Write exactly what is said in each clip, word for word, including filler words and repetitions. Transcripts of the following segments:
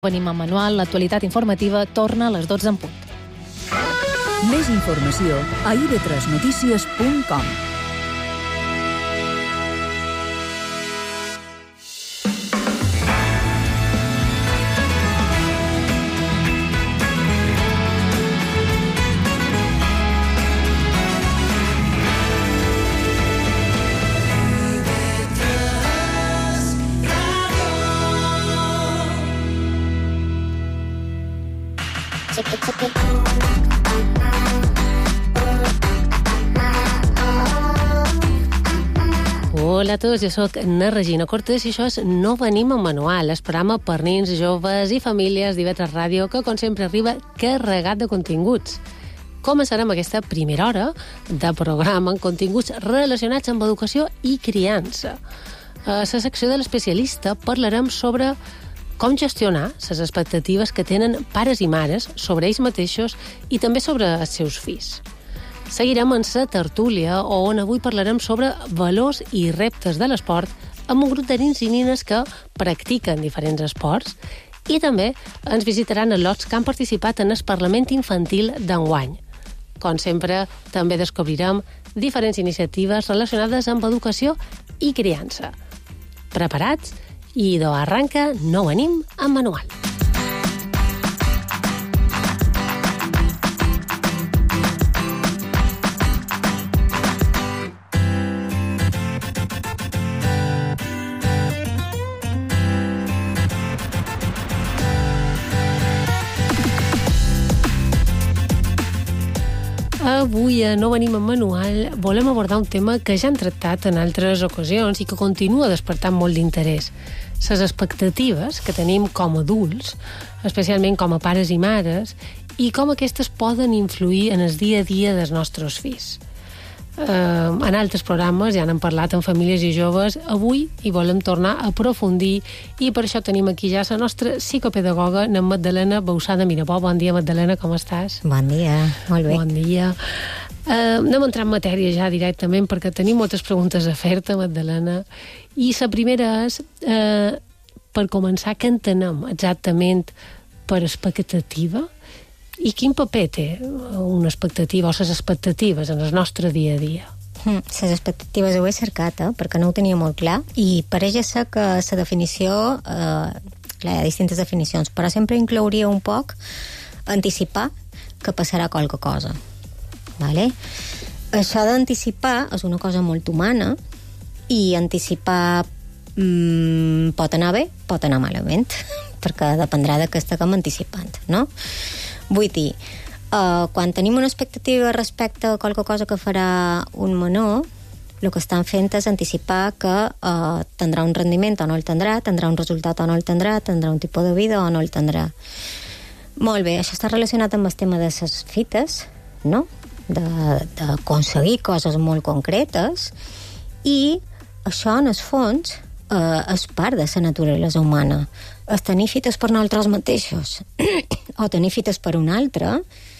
Venim amb manual, l'actualitat informativa torna a les dotze en punt. Més informació a i ve tres notícies punt com. Hola a tots, jo soc na Regina Cortés i això és No venim amb manual, el programa per nens, joves i famílies d'I ve tres Ràdio que, com sempre, arriba carregat de continguts. Començarem aquesta primera hora de programa amb continguts relacionats amb educació i criança. A la secció de l'especialista parlarem sobre com gestionar les expectatives que tenen pares i mares sobre ells mateixos i també sobre els seus fills. Seguirem en la tertúlia, on avui parlarem sobre valors i reptes de l'esport amb un grup de nens i nines que practiquen diferents esports i també ens visitaran els lots que han participat en el Parlament Infantil d'enguany. Com sempre, també descobrirem diferents iniciatives relacionades amb educació i criança. Preparats? I d'on arranca No venim amb manual. Avui a No venim amb manual volem abordar un tema que ja hem tractat en altres ocasions i que continua despertant molt d'interès. Les expectatives que tenim com a adults, especialment com a pares i mares, i com aquestes poden influir en el dia a dia dels nostres fills. Eh, en altres programes ja n'hem parlat amb famílies i joves. Avui hi volem tornar a aprofundir i per això tenim aquí ja la nostra psicopedagoga, na Magdalena Bausada Mirabó. Bon dia, Magdalena, com estàs? Bon dia, molt bé. Bon dia. Uh, anem a entrar en matèria ja directament perquè tenim moltes preguntes a fer-te, Magdalena. I la primera és, uh, per començar, què entenem exactament per expectativa i quin paper té una expectativa o les expectatives en el nostre dia a dia? Mm, les expectatives ho he cercat, eh, perquè no ho tenia molt clar, i pareix ser que la definició, eh, clar, hi ha distintes definicions, però sempre inclouria un poc anticipar que passarà qualque cosa. Vale? Això d'anticipar és una cosa molt humana i anticipar mm, pot anar bé, pot anar malament, perquè dependrà de què estiguem anticipant, no? Vull dir, uh, quan tenim una expectativa respecte a qualque cosa que farà un menor, el que estan fent és anticipar que uh, tindrà un rendiment o no el tindrà, tindrà un resultat o no el tindrà, tindrà un tipus de vida o no el tindrà. Molt bé, això està relacionat amb el tema de les fites, no? D'aconseguir coses molt concretes, i això, en el fons, eh, és part de la naturalesa humana. És tenir fites per nosaltres mateixos o tenir fites per un altre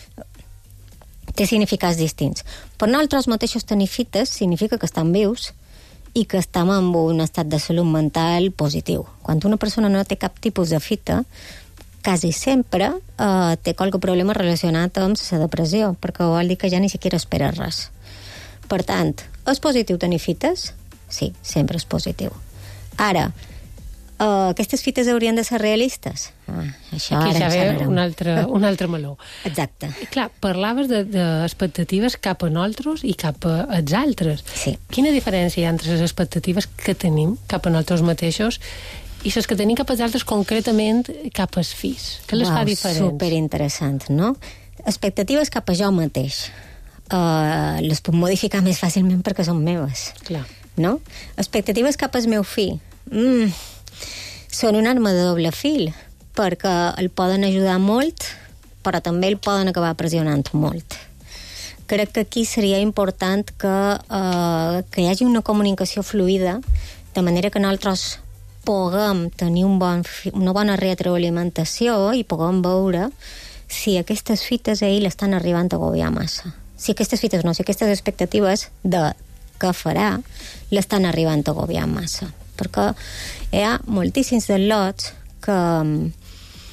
té significats distints. Per nosaltres mateixos tenir fites significa que estem vius i que estem en un estat de salut mental positiu. Quan una persona no té cap tipus de fita, quasi sempre eh, té qualque problema relacionat amb la depressió, perquè vol dir que ja ni siquiera espera res. Per tant, és positiu tenir fites? Sí, sempre és positiu. Ara, eh, aquestes fites haurien de ser realistes? Ah, això Aquí ara ja ve un altre, un altre meló. Exacte. I clar, parlaves d'expectatives de, cap a nosaltres i cap als altres. Sí. Quina diferència hi ha entre les expectatives que tenim cap a nosaltres mateixos i les que tenim cap als altres, concretament cap als fills? Què les Uau, fa diferents? Superinteressant, no? Expectatives cap a jo mateix. Uh, les puc modificar més fàcilment perquè són meves. Clar. No? Expectatives cap al meu fill. Mm, són una arma de doble fil, perquè el poden ajudar molt, però també el poden acabar pressionant molt. Crec que aquí seria important que, uh, que hi hagi una comunicació fluida, de manera que nosaltres puguem tenir un bon, una bona retroalimentació i puguem veure si aquestes fites a ell estan arribant a agobiar massa. Si aquestes fites no, si aquestes expectatives de què farà l'estan arribant a agobiar massa. Perquè hi ha moltíssims de lots que,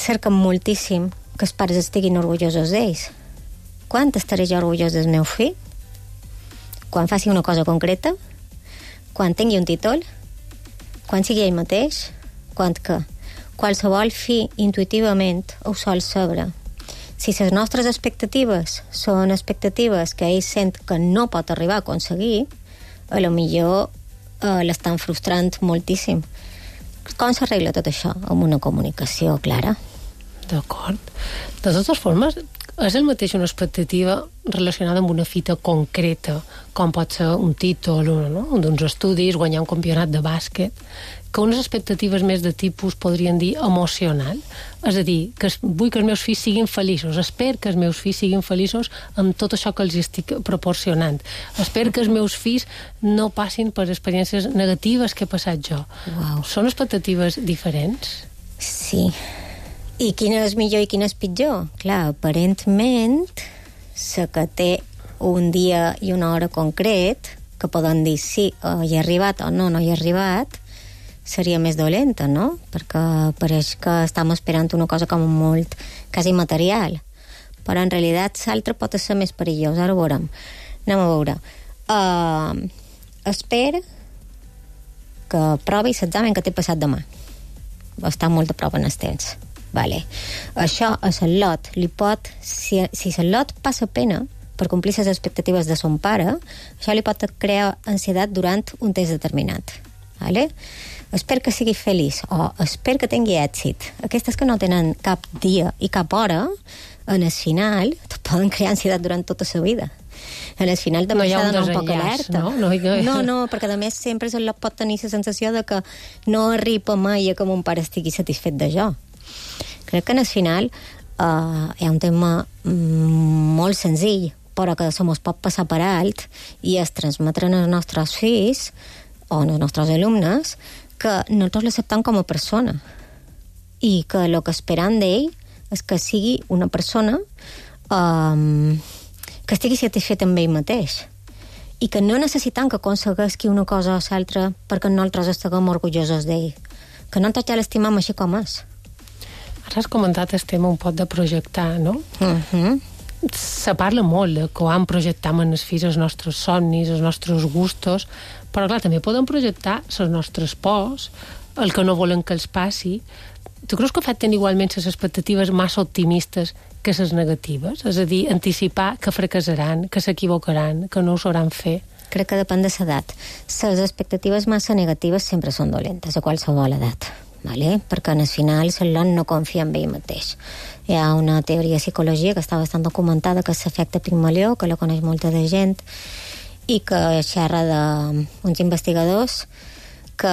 cerquen moltíssim que els pares estiguin orgullosos d'ells. Quan estaré jo orgullós del meu fill? Quan faci una cosa concreta? Quan tingui un títol? Quan sigui ell mateix? Quan que? Qualsevol fill intuïtivament ho sol saber. Si les nostres expectatives són expectatives que ell sent que no pot arribar a aconseguir, a lo millor eh, l'estan frustrant moltíssim. Com s'arregla tot això? Amb una comunicació clara. D'acord. De totes formes, és el mateix una expectativa relacionada amb una fita concreta, com pot ser un títol, no? D'uns estudis, guanyar un campionat de bàsquet, que unes expectatives més de tipus, podrien dir, emocional. És a dir, que vull que els meus fills siguin feliços, espero que els meus fills siguin feliços amb tot això que els estic proporcionant. Espero que els meus fills no passin per experiències negatives que he passat jo. Wow. Són expectatives diferents? Sí. I quina és millor i quina és pitjor? Clar, aparentment, la que té un dia i una hora concret, que poden dir sí, o hi he arribat o no, no hi he arribat, seria més dolenta, no? Perquè pareix que estem esperant una cosa com molt quasi material. Però en realitat l'altre pot ser més perillós. Ara ho veurem. Anem a veure. Uh, espera que provi l'examen que t'he passat demà. Està molt a prop en el temps. Vale. Això a l'Ot li pot... Si, si l'Ot passa pena per complir les expectatives de son pare, això li pot crear ansietat durant un temps determinat. Vale? Espero que sigui feliç o espero que tingui èxit. Aquestes que no tenen cap dia i cap hora, en el final te poden crear ansietat durant tota la vida. En el final també s'ha d'anar un poc alerta. No? No, no, no, no, perquè a més sempre se pot tenir la sensació de que no arriba mai a que mon pare estigui satisfet de jo. Crec que en el final uh, hi ha un tema mm, molt senzill, però que se mos pot passar per alt, i és transmetre als nostres fills o als nostres alumnes que nosaltres l'acceptem com a persona i que el que esperam d'ell és que sigui una persona um, que estigui satisfet amb ell mateix i que no necessitem que aconsegueixi una cosa o l'altra perquè nosaltres estiguem orgullosos d'ell, que nosaltres ja l'estimem així com és. Ara has comentat el tema un pot de projectar, no? Uh-huh. Se parla molt de que vam projectar amb els fills els nostres somnis, els nostres gustos, però clar, també podem projectar les nostres pors, el que no volen que els passi. Tu creus que afecten igualment les expectatives massa optimistes que les negatives? És a dir, anticipar que fracassaran, que s'equivocaran, que no ho sabran fer? Crec que depèn de l'edat. Les expectatives massa negatives sempre són dolentes, a qualsevol edat. Vale? Perquè en el final l'on no confia en ell mateix. Hi ha una teoria de psicologia que està bastant documentada, que és l'efecte Pigmalió, que la coneix molta de gent, i que xerra d'uns investigadors que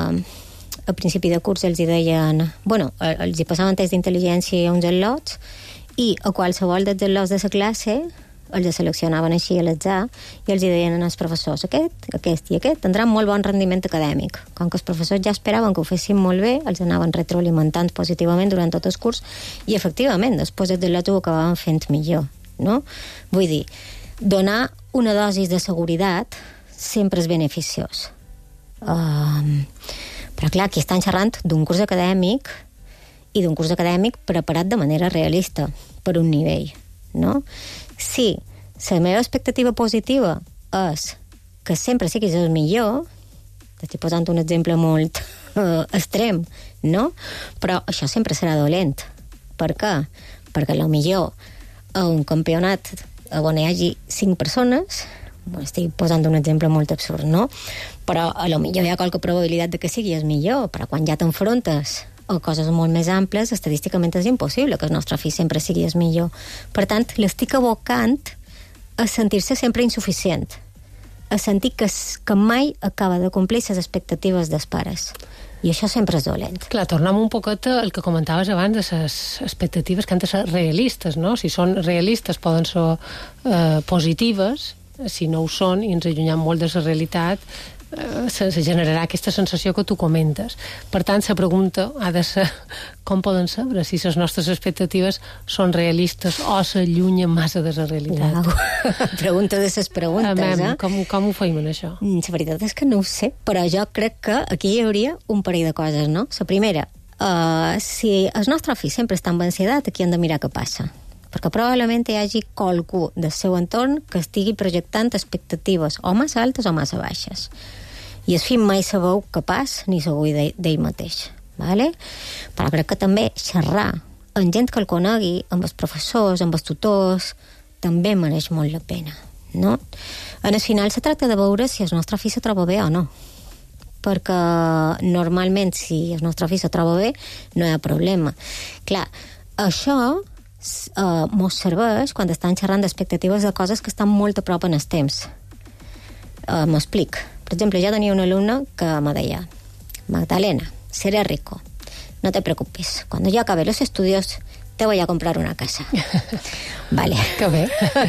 a principi de curs els hi deien... Bueno, els hi passaven test d'intel·ligència a uns al·lots i a qualsevol dels al·lots de la classe els seleccionaven així a l'atzar i els hi deien als professors aquest, aquest i aquest tindran molt bon rendiment acadèmic. Com que els professors ja esperaven que ho fessin molt bé, els anaven retroalimentant positivament durant tot el curs i efectivament, després dels al·lots ho acabaven fent millor, no? Vull dir, donar una dosi de seguretat sempre és beneficiós. Um, però clar, aquí estan xerrant d'un curs acadèmic i d'un curs acadèmic preparat de manera realista per un nivell, no? Si la meva expectativa positiva és que sempre siguis el millor, t'estic posant un exemple molt uh, extrem, no? Però això sempre serà dolent. Per què? Perquè potser a un campionat on hi hagi cinc persones, estic posant un exemple molt absurd, no? Però a lo millor hi ha qualque probabilitat de que sigui el millor, però quan ja t'enfrontes a coses molt més amples, estadísticament és impossible que el nostre fill sempre sigui el millor. Per tant, l'estic abocant a sentir-se sempre insuficient, a sentir que, que mai acaba de complir les expectatives dels pares. I això sempre és dolent. Clar, tornem un poquet al que comentaves abans de les expectatives que han de ser realistes, no? Si són realistes poden ser eh, positives, si no ho són i ens allunyem molt de la realitat, se, se generarà aquesta sensació que tu comentes. Per tant, la pregunta ha de ser com poden saber si les nostres expectatives són realistes o s'allunyen massa de la realitat. Wow. Pregunta de les preguntes, Amem, eh? Com, com ho feim en això? La veritat és que no ho sé, però jo crec que aquí hi hauria un parell de coses, no? La primera, uh, si el nostre fill sempre està amb ansietat, aquí hem de mirar què passa. Perquè probablement hi hagi qualcú del seu entorn que estigui projectant expectatives o massa altes o massa baixes. I el fill mai sabeu capaç ni segur d'ell mateix. Vale? Però crec que també xerrar amb gent que el conegui, amb els professors, amb els tutors, també mereix molt la pena, no? En el final se tracta de veure si el nostre fill se troba bé o no. Perquè normalment si el nostre fill se troba bé no hi ha problema. Clar, això uh, mos serveix quan estan xerrant d'expectatives de coses que estan molt a prop en el temps. Uh, M'explic. Per exemple, jo tenia una alumna que me deia: Magdalena, seré rico, no te preocupes, cuando yo acabe los estudios te voy a comprar una casa. Vale. Que bé.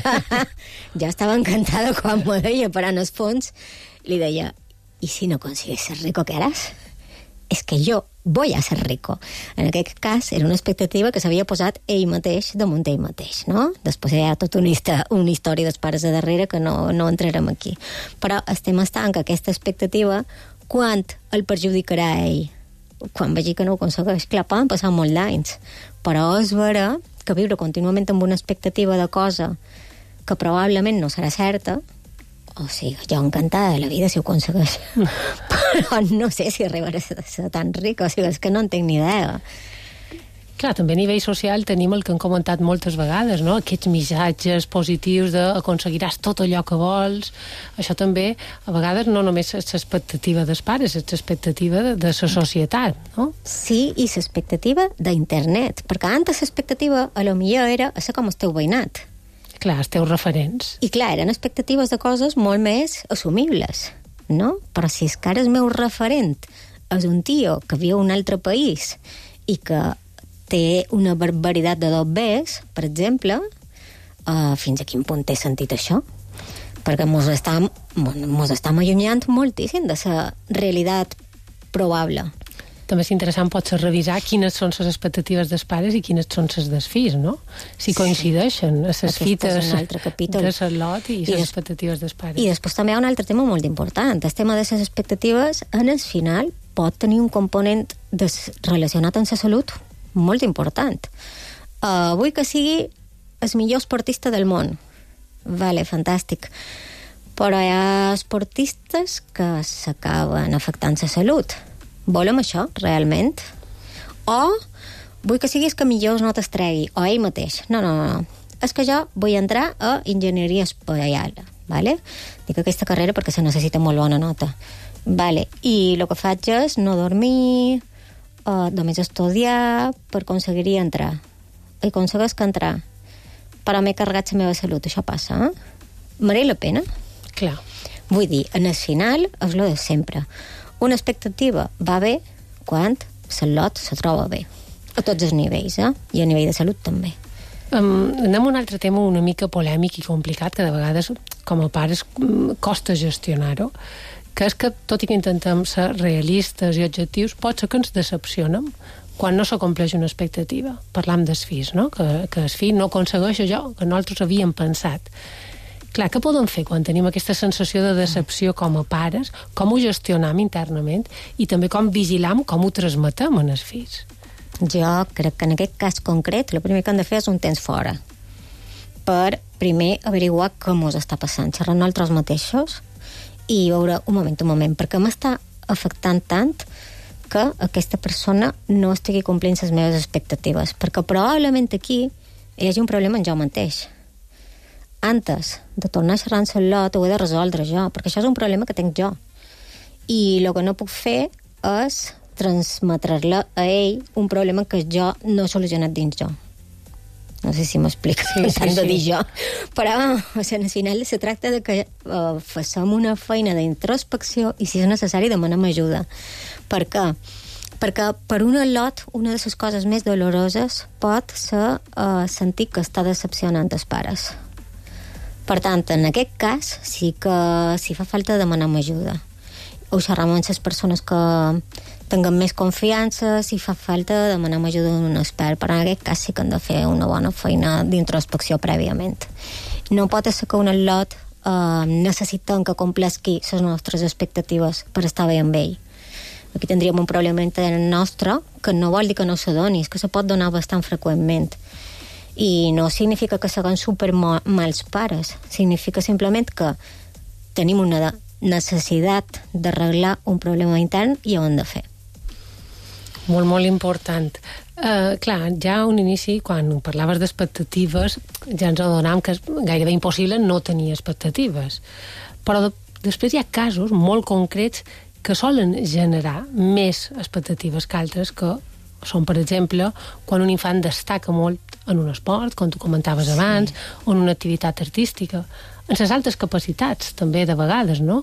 Jo estava encantada quan m'ho deia, però en els fons li deia: ¿y si no consigues ser rico, qué harás? És que jo voy a ser rico. En aquest cas era una expectativa que s'havia posat ell mateix damunt ell mateix, no? Després hi ha tota una, una història dels pares de darrere que no, no entrarem aquí. Però el tema està en que aquesta expectativa, quan el perjudicarà a ell? Quan vegi que no ho aconsegueix. Clar, poden passar molt d'anys, però és vera que viure contínuament amb una expectativa de cosa que probablement no serà certa, o sigui, jo encantada de la vida si ho aconsegueix, però no sé si arribaré a ser tan rica, o sigui, és que no en tinc ni idea. Clar, també a nivell social tenim el que hem comentat moltes vegades, no? Aquests missatges positius d'aconseguiràs tot allò que vols. Això també, a vegades, no només és l'expectativa dels pares, és l'expectativa de, de la societat, no? Sí, i l'expectativa d'internet, perquè antes l'expectativa a lo millor era a ser com el teu veïnat. Clar, els teus referents. I clar, eren expectatives de coses molt més assumibles, no? Però si és que ara el meu referent és un tio que viu en un altre país i que té una barbaritat de dos Bs, per exemple, uh, fins a quin punt té sentit això? Perquè mos estam, mos estam allunyant moltíssim de la realitat probable. També és interessant potser revisar quines són les expectatives dels pares i quines són les dels fills, no? Si coincideixen a les fites de l'Ot i les expectatives dels pares. I després també hi ha un altre tema molt important. El tema de les expectatives, en el final, pot tenir un component des, relacionat amb la salut molt important. Uh, vull que sigui el millor esportista del món. Vale, fantàstic. Però hi ha esportistes que s'acaben afectant la salut. Volem això, realment? O vull que siguis que millor no t'estregui, o ell mateix. No, no, no. És que jo vull entrar a enginyeria espacial, vale? Dic aquesta carrera perquè se necessita molt bona nota. Vale. I el que faig és no dormir, uh, només estudiar per aconseguir entrar. I aconsegueix que entrar. Però m'he carregat la meva salut, això passa, eh? Mereix la pena? Clar. Vull dir, en el final és lo de sempre. Una expectativa va bé quan el lot se troba bé. A tots els nivells, eh? I a nivell de salut també. Um, anem a un altre tema una mica polèmic i complicat, que de vegades, com a pares, costa gestionar-ho, que és que, tot i que intentem ser realistes i objectius, pot ser que ens decepcionem quan no s'acompleix una expectativa. Parlam dels fills, no? Que, que el fill no aconsegueix allò que nosaltres havíem pensat. Clar, què podem fer quan tenim aquesta sensació de decepció com a pares? Com ho gestionam internament? I també com vigilam com ho transmetem als fills? Jo crec que en aquest cas concret el primer que hem de fer és un temps fora. Per primer averiguar què mos està passant, xerrar nosaltres mateixos i veure un moment, un moment, perquè m'està afectant tant que aquesta persona no estigui complint les meves expectatives, perquè probablement aquí hi hagi un problema en jo mateix. Antes de tornar a xerrar amb el lot ho he de resoldre jo, perquè això és un problema que tinc jo. I el que no puc fer és transmetre-la a ell un problema que jo no he solucionat dins jo. No sé si m'explico, sí, sí, de dir sí. jo. Però, o sigui, al final se tracta de que uh, facem una feina d'introspecció i, si és necessari, demanem ajuda. Per què? Perquè per un lot, una de les coses més doloroses pot ser uh, sentir que està decepcionant els pares. Per tant, en aquest cas, sí que si fa falta demanem ajuda. O xerram amb les persones que tinguem més confiança, si fa falta demanem ajuda d'un expert, però en aquest cas sí que hem de fer una bona feina d'introspecció prèviament. No pot ser que un lot eh, necessitem que complesqui les nostres expectatives per estar bé amb ell. Aquí tindríem un problema nostre que no vol dir que no s'adonis, que se pot donar bastant freqüentment. I no significa que siguem super mals pares, significa simplement que tenim una necessitat d'arreglar un problema intern i ho hem de fer. Molt, molt important. Uh, clar, ja a un inici, quan parlaves d'expectatives, ja ens adonàvem que és gairebé impossible no tenir expectatives. Però de, després hi ha casos molt concrets que solen generar més expectatives que altres, que són, per exemple, quan un infant destaca molt en un esport, com tu comentaves sí. abans, o en una activitat artística, en les altres capacitats, també, de vegades, no?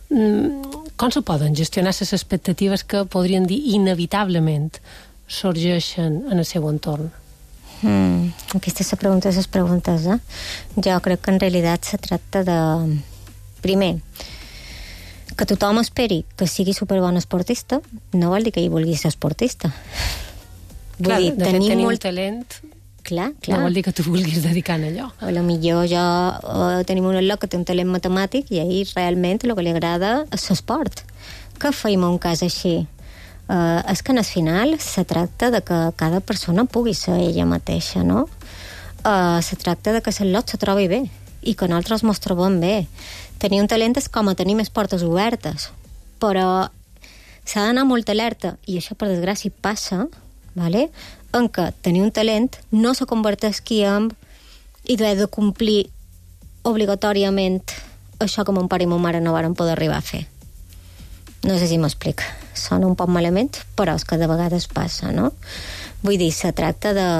Com se poden gestionar les expectatives que podrien dir inevitablement sorgeixen en el seu entorn? Mm, aquesta és la pregunta de les preguntes, eh? Jo crec que en realitat se tracta de... Primer, que tothom esperi que sigui superbon esportista no vol dir que hi vulgui ser esportista. Vull clar, dir, de fet, tenir molt... un talent... Clar, clar. No vol dir que tu vulguis dedicar a allò. A lo millor jo eh, tenim un al·lot que té un talent matemàtic i a ell realment el que li agrada és l'esport. Què feim en un cas així? Eh, és que en el final se tracta de que cada persona pugui ser ella mateixa, no? Eh, se tracta de que l'al·lot se trobi bé i que nosaltres ens trobem bé. Tenir un talent és com a tenir més portes obertes, però s'ha d'anar molt alerta, i això per desgràcia passa, vale? En què tenir un talent no se converteixi en i he de complir obligatòriament això que mon pare i mon mare no varen poder arribar a fer. No sé si m'explic. Sona un poc malament, però és que de vegades passa, no? Vull dir, se tracta de,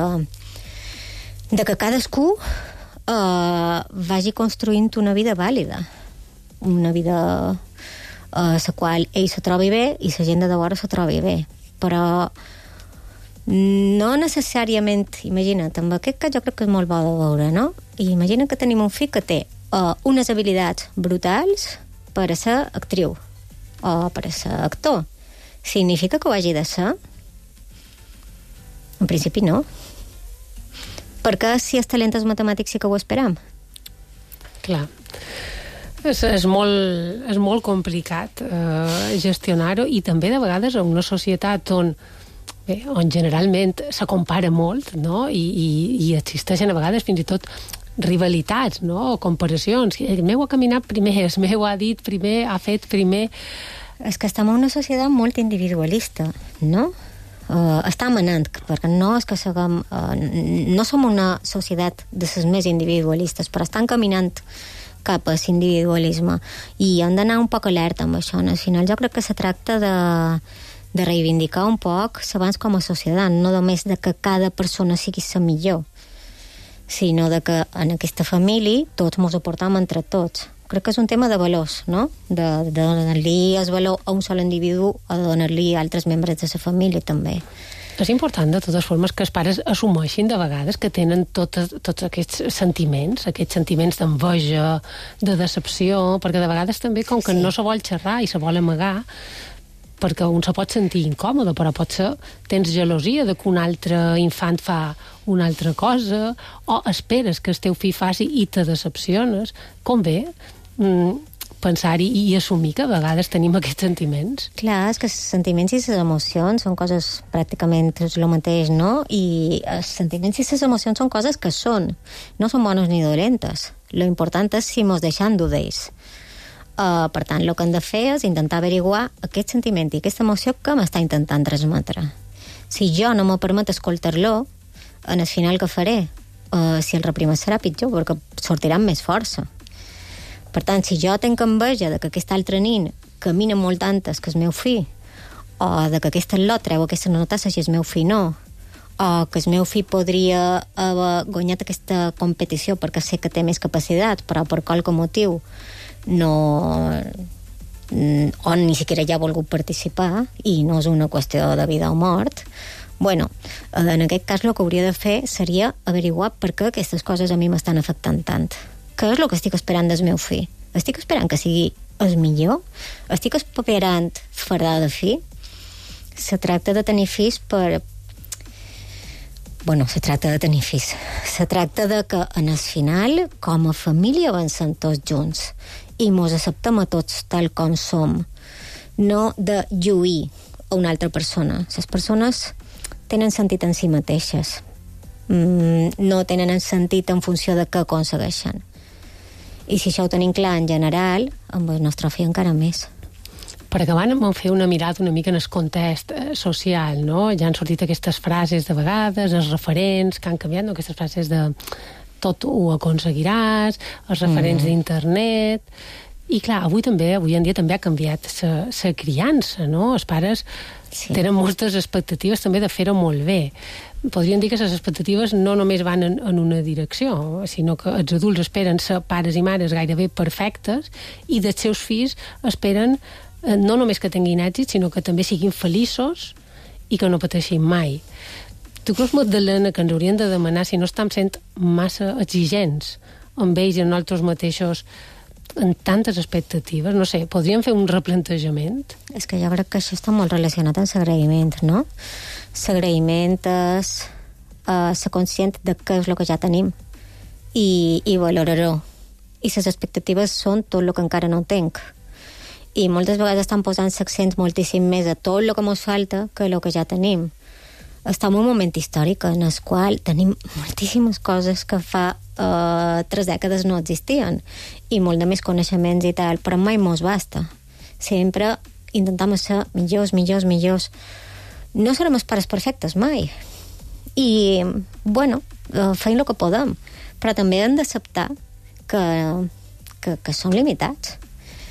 de que cadascú eh, vagi construint una vida vàlida. Una vida a la qual ell se trobi bé i la gent de vora se trobi bé. Però no necessàriament, imagina't, amb aquest cas jo crec que és molt bo de veure, no? I imagina que tenim un fill que té uh, unes habilitats brutals per a ser actriu o per a ser actor. Significa que ho hagi de ser? En principi no. Perquè si és talent és matemàtic sí que ho esperam. Clar. És, és, molt, és molt complicat eh, gestionar-ho, i també de vegades en una societat on Bé, on generalment se compara molt, no? I, i, i existeixen a vegades fins i tot rivalitats, no? O comparacions. El meu ha caminat primer, el meu ha dit primer, ha fet primer. És que estem en una societat molt individualista, no? Uh, està manant, perquè no és que siguem... Uh, no som una societat de les més individualistes, però estan caminant cap a l'individualisme. I hem d'anar un poc alerta amb això. Al final jo crec que se tracta de... de reivindicar un poc l'abans com a societat, no només de que cada persona sigui la millor, sinó de que en aquesta família tots ens aportam entre tots. Crec que és un tema de valors, no? De, de donar-li el valor a un sol individu o de donar-li a altres membres de la família, també. És important, de totes formes, que els pares assumeixin de vegades que tenen tots, tots aquests sentiments, aquests sentiments d'enveja, de decepció, perquè de vegades també, com que sí. no se vol xerrar i se vol amagar, perquè un se pot sentir incòmode, però potser tens gelosia de que un altre infant fa una altra cosa, o esperes que el teu fill faci i te decepciones. Convé mm, pensar-hi i assumir que a vegades tenim aquests sentiments. Clar, és que els sentiments i les emocions són coses pràcticament el mateix, no? I els sentiments i les emocions són coses que són, no són bones ni dolentes. Lo important és si mos deixem d'ells. Uh, per tant, el que hem de fer és intentar averiguar aquest sentiment i aquesta emoció que m'està intentant transmetre. Si jo no me permet escoltar-lo, en el final què faré? Uh, si el reprimer serà pitjor, perquè sortirà amb més força. Per tant, si jo tenc enveja de que aquest altre nin camina molt antes que el meu fill, o de que aquest al·lot treu aquesta nota si el meu fill no, o que el meu fill podria haver guanyat aquesta competició perquè sé que té més capacitat, però per qualque motiu no on ni siquiera ja ha volgut participar i no és una qüestió de vida o mort, bueno, en aquest cas el que hauria de fer seria averiguar per què aquestes coses a mi m'estan afectant tant. Què és el que estic esperant del meu fill? Estic esperant que sigui el millor? Estic esperant fardar de fill? Se tracta de tenir fills per... Bueno, se tracta de tenir fills. Se tracta de que en el final, com a família, avancem tots junts i mos acceptem a tots tal com som, no de lluir a una altra persona. Les persones tenen sentit en si mateixes. Mm, no tenen sentit en funció de què aconsegueixen. I si això ho tenim clar en general, amb el nostre fi encara més. Per acabar, vam fer una mirada una mica en el context eh, social, no? Ja han sortit aquestes frases de vegades, els referents que han canviat, no? Aquestes frases de tot ho aconseguiràs, els referents mm. d'internet... I clar, avui també, avui en dia també ha canviat la criança, no? Els pares sí. tenen moltes expectatives també de fer-ho molt bé. Podríem dir que les expectatives no només van en, en una direcció, sinó que els adults esperen ser pares i mares gairebé perfectes i dels seus fills esperen eh, no només que tinguin èxit, sinó que també siguin feliços i que no pateixin mai. Tu creus, Magdalena, que ens haurien de demanar si no estem sent massa exigents amb ells i amb nosaltres mateixos en tantes expectatives? No sé, podríem fer un replantejament? És que jo crec que això està molt relacionat amb l'agraïment, no? L'agraïment és uh, ser conscient de què és el que ja tenim i, i valorar-ho. I les expectatives són tot el que encara no tinc. I moltes vegades estan posant l'accent moltíssim més a tot el que ens falta que el que ja tenim. Estem en un moment històric en el qual tenim moltíssimes coses que fa uh, tres dècades no existien i molt de més coneixements i tal, però mai mos basta. Sempre intentem ser millors, millors, millors. No serem els pares perfectes mai. I, bueno, uh, feim el que podem, però també hem d'acceptar que, que, que som limitats.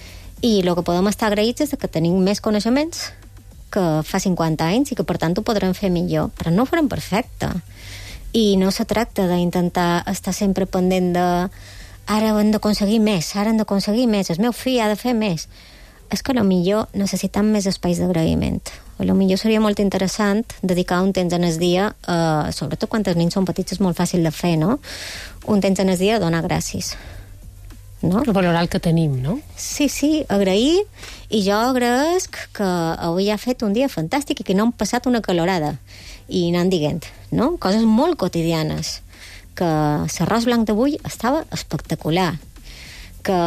I el que podem estar agraïts és que tenim més coneixements que fa cinquanta anys i que per tant ho podrem fer millor, però no ho farem perfecte. I no se tracta d'intentar estar sempre pendent de ara hem d'aconseguir més, ara hem d'aconseguir més, el meu fill ha de fer més. És que potser necessitem més espais d'agraïment. Potser seria molt interessant dedicar un temps en el dia, eh, sobretot quan els nens són petits és molt fàcil de fer, no? Un temps en el dia a donar gràcies. No? Valorar el que tenim, no? Sí, sí, agrair, i jo agraesc que avui ha fet un dia fantàstic i que no hem passat una calorada i anant dient, no? Coses molt quotidianes, que l'arròs blanc d'avui estava espectacular, que,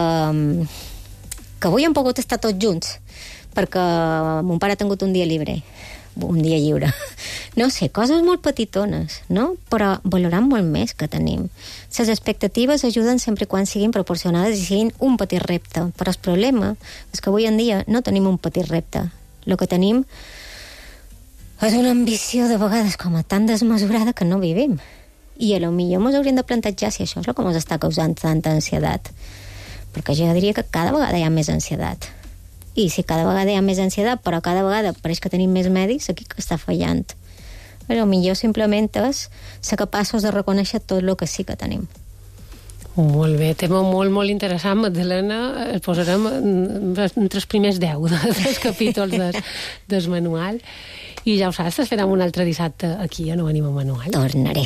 que avui hem pogut estar tots junts perquè mon pare ha tingut un dia lliure un dia lliure. No sé, coses molt petitones, no? Però valorant molt més que tenim. Les expectatives ajuden sempre quan siguin proporcionades i siguin un petit repte. Però el problema és que avui en dia no tenim un petit repte. El que tenim és una ambició de vegades com a tan desmesurada que no vivim. I a lo millor ens hauríem de plantejar si això és el que ens està causant tanta ansietat. Perquè jo diria que cada vegada hi ha més ansietat. I si cada vegada hi ha més ansietat, però cada vegada pareix que tenim més medis, aquí que està fallant. Però millor simplement és ser capaços de reconèixer tot el que sí que tenim. Molt bé, tema molt, molt interessant, Magdalena. El posarem entre els primers deu dels capítols des, del manual. I ja ho saps, t'esperem un altre dissabte aquí a No Venim a Manual. Tornaré.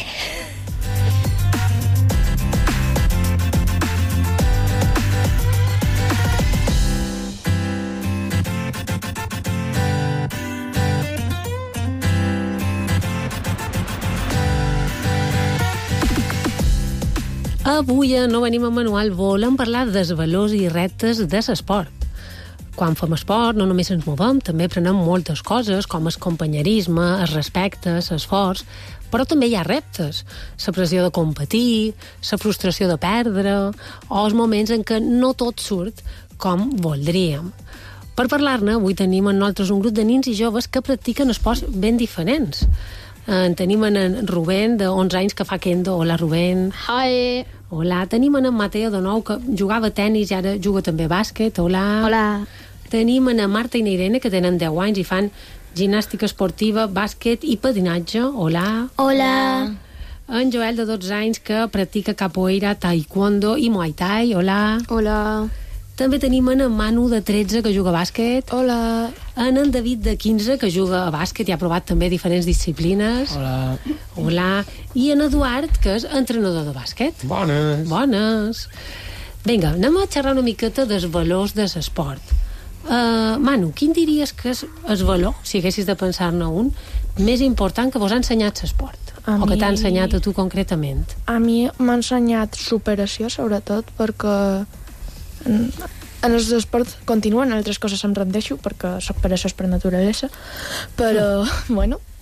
Avui a No Venim a Manual volem parlar dels valors i reptes de l'esport. Quan fem esport no només ens movem, també aprenem moltes coses, com el companyerisme, el respecte, l'esforç, però també hi ha reptes. La pressió de competir, la frustració de perdre, o els moments en què no tot surt com voldríem. Per parlar-ne, avui tenim en nosaltres un grup de nins i joves que practiquen esports ben diferents. En tenim en Rubén, de onze anys, que fa kendo. Hola, Rubén. Hi. Hola. Tenim en Mateo, de nou, que jugava a tenis i ara juga també a bàsquet. Hola. Hola. Tenim en Marta i na Irene, que tenen deu anys i fan gimnàstica esportiva, bàsquet i patinatge. Hola. Hola. En Joel, de dotze anys, que practica capoeira, taekwondo i muay thai. Hola. Hola. També tenim en Manu, de tretze, que juga a bàsquet. Hola. En en David, de quinze, que juga a bàsquet i ha provat també diferents disciplines. Hola. Hola. I en Eduard, que és entrenador de bàsquet. Bones. Bones. Vinga, anem a xerrar una miqueta dels valors de l'esport. Uh, Manu, quin diries que és el valor, si haguessis de pensar-ne un, més important que vos ha ensenyat l'esport? A o que mi... t'ha ensenyat a tu concretament? A mi m'ha ensenyat superació, sobretot, perquè en, en els esports continuen, en altres coses em rendeixo, perquè soc peresós per naturalesa, però, mm. bueno,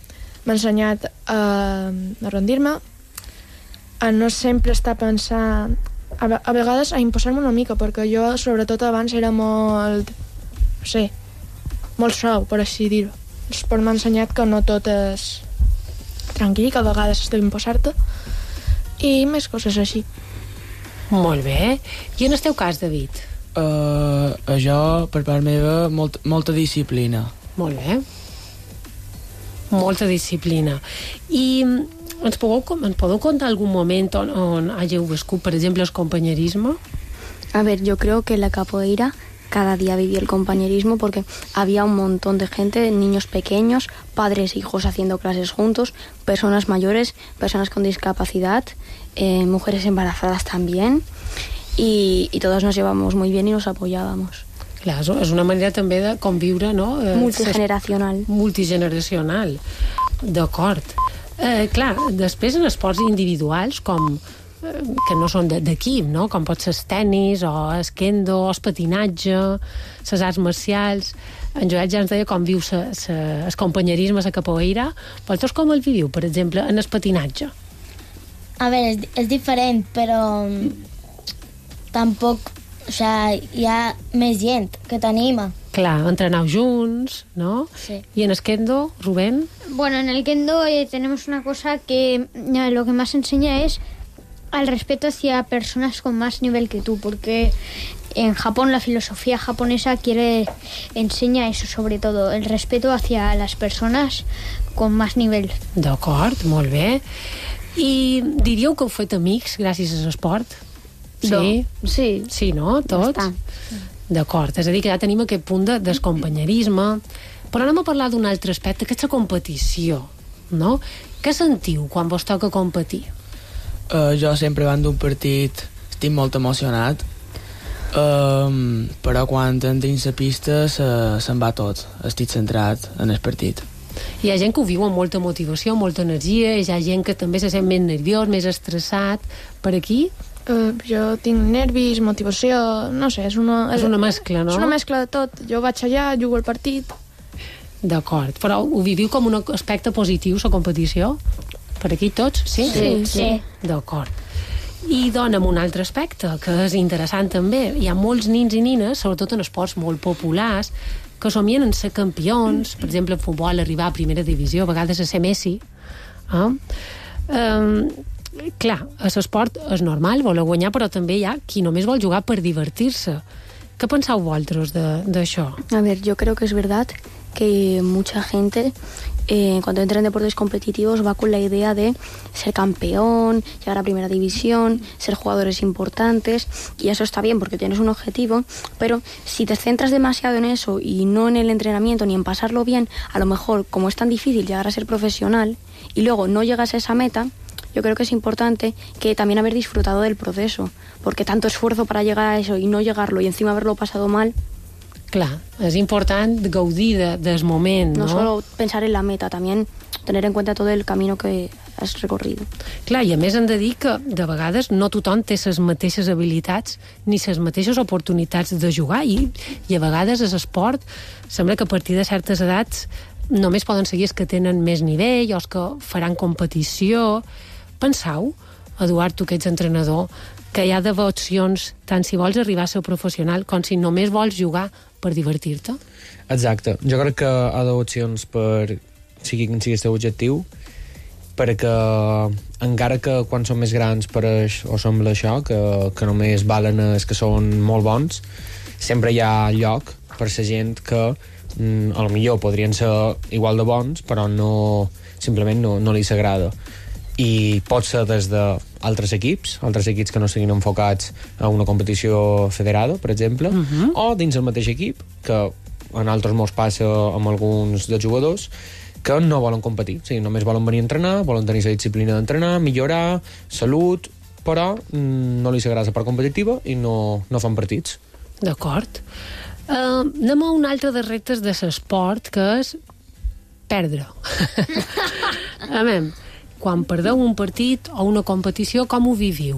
m'ha ensenyat a, a rendir-me, a no sempre estar pensant, a, a vegades a imposar-me una mica, perquè jo sobretot abans era molt, no sé, molt suau, per així dir-ho. L'esport m'ha ensenyat que no tot és tranquil, que a vegades has d'imposar-te, i més coses així. Molt bé. I en el teu cas, David? Uh, jo, per part meva, molt, molta disciplina. Molt bé. Molta disciplina. I ens podeu, ens podeu contar algun moment on, on hàgiu viscut, per exemple, el companyerisme? A ver, yo creo que en la capoeira cada día viví el compañerismo porque había un montón de gente, niños pequeños, padres e hijos haciendo clases juntos, personas mayores, personas con discapacidad, eh, mujeres embarazadas también, y, y todos nos llevamos muy bien y nos apoyábamos. Clar, és una manera també de conviure, no? Multigeneracional. Multigeneracional. D'acord. Eh, clar, després en esports individuals, com que no són d'equip, no? Com pot ser el tenis, o el kendo, o el patinatge, les arts marcials. En Joel ja ens deia com viu sa, sa, el companyerisme, la capoeira. Vosaltres com el viviu, per exemple, en el patinatge? A veure, és, és diferent, però tampoc, o sea, hi ha més gent que t'anima. Clar, entrenau junts, ¿no? Sí. ¿Y en el kendo, Rubén? Bueno, en el kendo eh, tenemos una cosa que eh, lo que más enseña es al respeto hacia personas con más nivel que tú, porque en Japón la filosofía japonesa quiere enseña eso, sobre todo, el respeto hacia las personas con más nivel. D'acord, molt bé. I diríeu que heu fet amics gràcies a l'esport? Sí? No. Sí. Sí, no? Tots? Bastant. D'acord, és a dir, que ja tenim aquest punt de descompanyerisme. Però anem a parlar d'un altre aspecte, que és la competició, no? Què sentiu quan vos toca competir? Uh, jo sempre van d'un partit estic molt emocionat, um, però quan entro en la pista se, se'n va tot, estic centrat en el partit. Hi ha gent que ho viu amb molta motivació, molta energia, hi ha gent que també se sent més nerviós, més estressat. Per aquí? Uh, jo tinc nervis, motivació, no sé, és una... És una mescla, no? És una mescla de tot. Jo vaig allà, jugo el partit. D'acord, però ho viviu com un aspecte positiu, la competició? Per aquí tots, sí? Sí, sí. D'acord. I dona'm un altre aspecte, que és interessant també. Hi ha molts nins i nines, sobretot en esports molt populars, que somien en ser campions, per exemple, en futbol, arribar a primera divisió, a vegades a ser Messi. Eh? Um, clar, a l'esport és normal voler guanyar, però també hi ha qui només vol jugar per divertir-se. ¿Qué penseu vosaltres d'això? A ver, yo creo que es verdad que mucha gente eh, cuando entra en deportes competitivos va con la idea de ser campeón, llegar a primera división, ser jugadores importantes, y eso está bien porque tienes un objetivo, pero si te centras demasiado en eso y no en el entrenamiento ni en pasarlo bien, a lo mejor como es tan difícil llegar a ser profesional y luego no llegas a esa meta, yo creo que es importante que también haber disfrutado del proceso, porque tanto esfuerzo para llegar a eso y no llegarlo y encima haberlo pasado mal. Clar, és important gaudir de, del moment, no? No solo pensar en la meta, también tener en cuenta todo el camino que has recorrido. Clar, i a més hem de dir que de vegades no tothom té les mateixes habilitats ni les mateixes oportunitats de jugar, i, i a vegades a l'esport sembla que a partir de certes edats només poden seguir els que tenen més nivell o els que faran competició. Pensau, Eduard, tu que ets entrenador, que hi ha d'haver opcions tant si vols arribar a ser professional com si només vols jugar per divertir-te? Exacte. Jo crec que hi ha d'haver opcions per sigui quin sigui el teu objectiu, perquè encara que quan som més grans pareix o sembla això, que, que només valen els que són molt bons, sempre hi ha lloc per la gent que mm, a lo millor podrien ser igual de bons, però no, simplement no, no li s'agrada. I pot ser des d'altres equips, altres equips que no siguin enfocats a una competició federada, per exemple, uh-huh. o dins el mateix equip, que en altres molts passa amb alguns dels jugadors, que no volen competir, o sigui, només volen venir a entrenar, volen tenir la disciplina d'entrenar, millorar, salut, però mm, no li s'agrada la part competitiva i no, no fan partits. D'acord. Uh, anem a un altre dels reptes de l'esport, que és perdre. A veure, quan perdeu un partit o una competició, com ho viviu?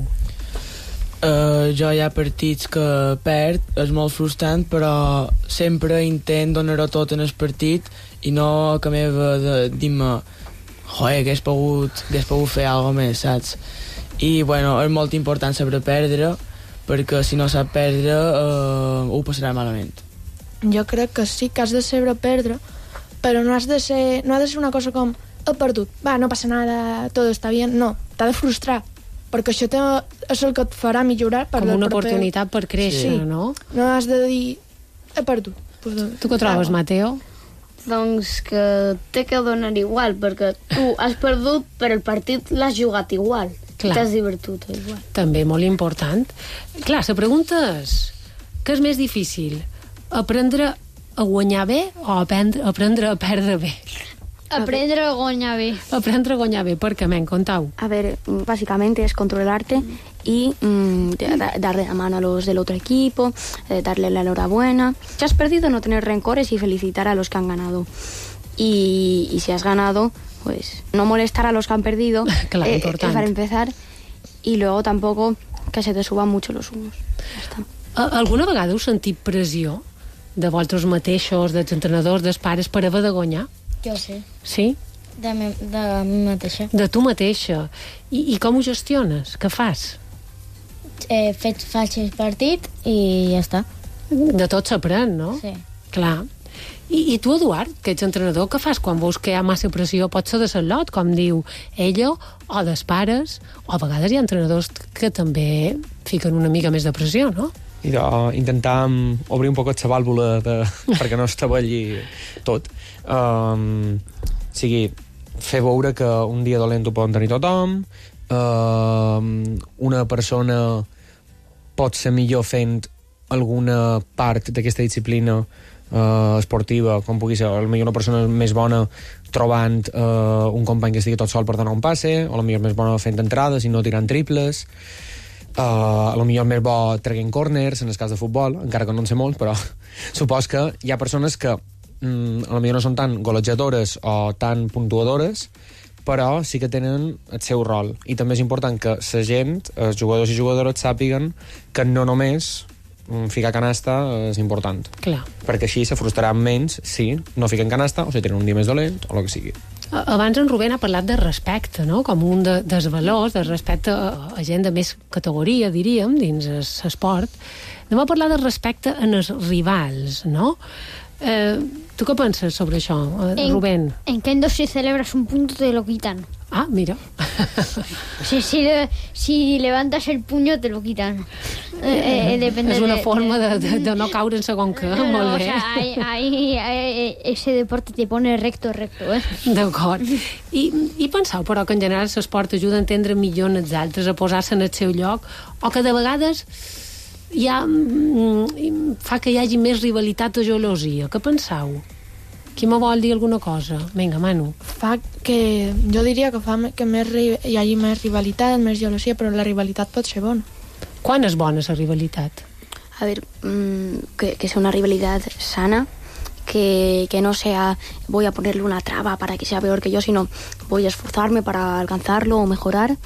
Uh, jo hi ha partits que perd, és molt frustrant, però sempre intent donar-ho tot en el partit i no que meva de dir-me joder, hagués pogut, hagués pogut fer alguna més, saps? I, bueno, és molt important saber perdre, perquè si no sap perdre, eh, ho passarà malament. Jo crec que sí que has de saber perdre, però no has de ser, no ha de ser una cosa com he perdut, va, no passa nada, tot està bé, no, t'ha de frustrar, perquè això te, és el que et farà millorar per com una proper... oportunitat per créixer, sí. no? No has de dir he perdut. Pues, tu què trobes, Mateo? Doncs que té que donar igual, perquè tu has perdut, però el partit l'has jugat igual. Clar. T'has divertit igual. També molt important. Clar, la pregunta és, què és més difícil? Aprendre a guanyar bé o aprendre, aprendre a perdre bé? Aprendre a guanyar bé. Aprendre a guanyar bé, per què, men? Contau. A ver, básicamente es controlarte y mm, darle la mano a los del otro equipo, eh, darle la enhorabuena. Si has perdido, no tener rencores y felicitar a los que han ganado. Y, y si has ganado, pues no molestar a los que han perdido, claro, eh, importante. para empezar, y luego tampoco que se te suban mucho los humos. Ja està. Alguna vegada heu sentit pressió de vosaltres mateixos, dels entrenadors, dels pares, per haver de guanyar? Jo sí. Sí? De mi, de mi mateixa. De tu mateixa. I, i com ho gestiones? Què fas? Eh, fet, faig el partit i ja està. De tot s'aprèn, no? Sí. Clar. I, I tu, Eduard, que ets entrenador, què fas quan veus que hi ha massa pressió? Pot ser de Salot, com diu ella, o dels pares, o a vegades hi ha entrenadors que també fiquen una mica més de pressió, no? I de, intentar obrir un poquet la vàlvula de, perquè no es taballi tot. Um, o sigui, fer veure que un dia dolent ho poden tenir tothom, um, una persona pot ser millor fent alguna part d'aquesta disciplina uh, esportiva, com pugui ser, potser una persona més bona trobant uh, un company que estigui tot sol per donar un passe, o potser més bona fent entrades i no tirant triples. Uh, a lo millor més bo traient corners en el cas de futbol, encara que no en sé molt, però supos que hi ha persones que mm, a lo millor no són tan golejadores o tan puntuadores, però sí que tenen el seu rol, i també és important que la gent, els jugadors i jugadores, sàpiguen que no només mm, ficar canasta és important. Clar. Perquè així se frustraran menys si no fiquen canasta o si tenen un dia més dolent o el que sigui. Abans en Rubén ha parlat de respecte, no? Com un de, dels valors, de respecte a, a gent de més categoria, diríem, dins l'esport. Anem a parlar de respecte en els rivals, no? Eh, tu què penses sobre això, eh, en, Rubén? En Kendo si celebras un punto te lo quitan. Ah, mira. Si, si, si levantas el puño te lo quitan. Eh, eh, depende és una de, forma de, de, de, de no caure en segon que, no, molt o bé. sea, ahí, ahí, ahí, ese deporte te pone recto, recto, eh? D'acord. I, I penseu, però, que en general l'esport ajuda a entendre millor els altres, a posar-se en el seu lloc, o que de vegades hi ha, mm, fa que hi hagi més rivalitat o gelosia. Què penseu? Qui me vol dir alguna cosa? Vinga, Manu. Fa que... Jo diria que fa que més, hi hagi més rivalitat, més gelosia, però la rivalitat pot ser bona. Quan és bona la rivalitat? A ver, mmm, que, que sea una rivalidad sana, que, que no sea voy a ponerle una traba para que sea peor que yo, sino voy a esforzarme para alcanzarlo o mejorar,